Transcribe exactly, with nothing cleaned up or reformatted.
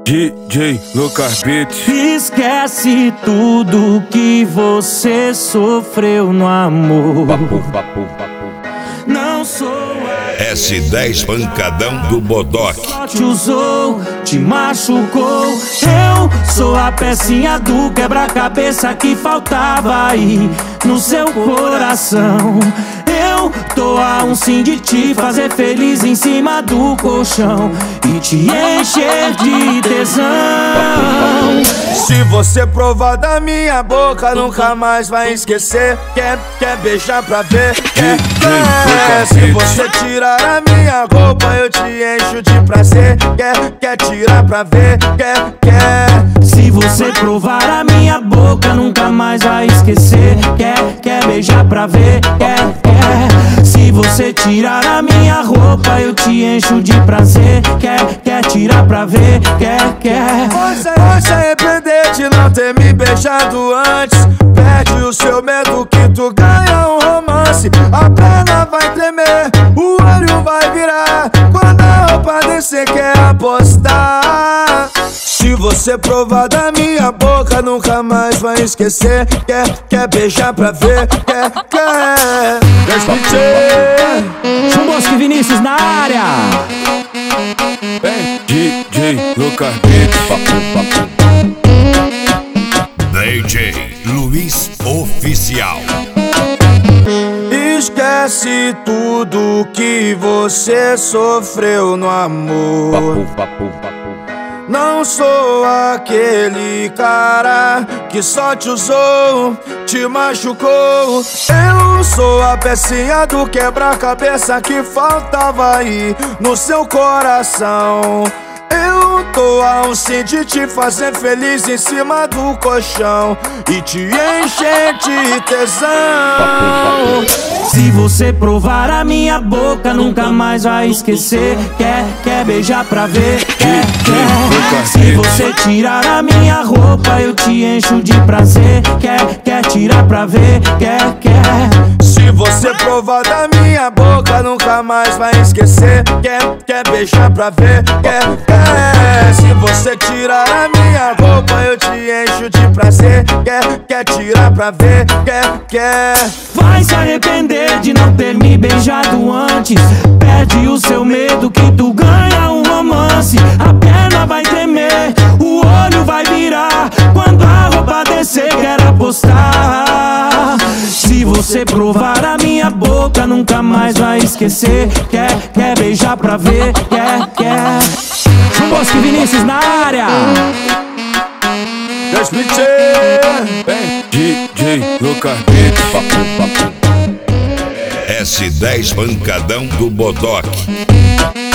D J Lucas Beats. Esquece tudo que você sofreu no amor. Papo, papo, papo. Não sou S dez pancadão do Bodoque. só te usou, te machucou. Eu sou a pecinha do quebra-cabeça que faltava aí no seu coração. Eu tô a um sim de te fazer feliz em cima do colchão e te encher de tesão. Se você provar da minha boca, nunca mais vai esquecer. Quer, quer beijar pra ver? Quer, quer. Se você tirar a minha roupa, eu te encho de prazer. Quer, quer tirar pra ver? Quer, quer. Se você provar a minha boca, nunca mais vai esquecer. Quer, quer beijar pra ver? Quer, quer. Se você tirar a minha roupa, eu te encho de prazer. Quer, quer tirar pra ver? Quer, quer. Você vai se arrepender de não ter me beijado antes. Perde o seu medo que tu ganha um romance. A perna vai tremer, o olho vai virar. Quando a roupa descer, quer apostar. Se você provar da minha boca, nunca mais vai esquecer. Quer, quer beijar pra ver? Quer, quer. João Bosco e Vinícius na área. D J Lucas Beats. Papo, papo. D J Luiz Oficial. Esquece tudo que você sofreu no amor. Papo, papo, papo. Não sou aquele cara que só te usou, te machucou. Eu sou a pecinha do quebra-cabeça que faltava aí no seu coração. Eu tô a um sim de te fazer feliz em cima do colchão e te encher de tesão. Se você provar a minha boca, nunca mais vai esquecer. Quer, quer beijar pra ver? Quer, quer. Se você tirar a minha roupa, eu te encho de prazer. Quer, quer tirar pra ver? Quer, quer. Se você provar da minha boca, nunca mais vai esquecer. Quer, quer beijar pra ver? Quer, quer. Se você tirar a minha roupa, eu te encho de prazer. Quer, quer tirar pra ver? Quer, quer. Vai se arrepender de não ter me beijado antes. Perde o seu medo que tu ganha um romance. A perna vai tremer, o olho vai virar. Quando a roupa descer, quer apostar. Se você provar a minha boca, nunca mais vai esquecer. Quer, quer beijar pra ver? Quer, quer. João Bosco e Vinícius na área. D J Lucas Beats. Papo, papo. S dez pancadão do Bodoque.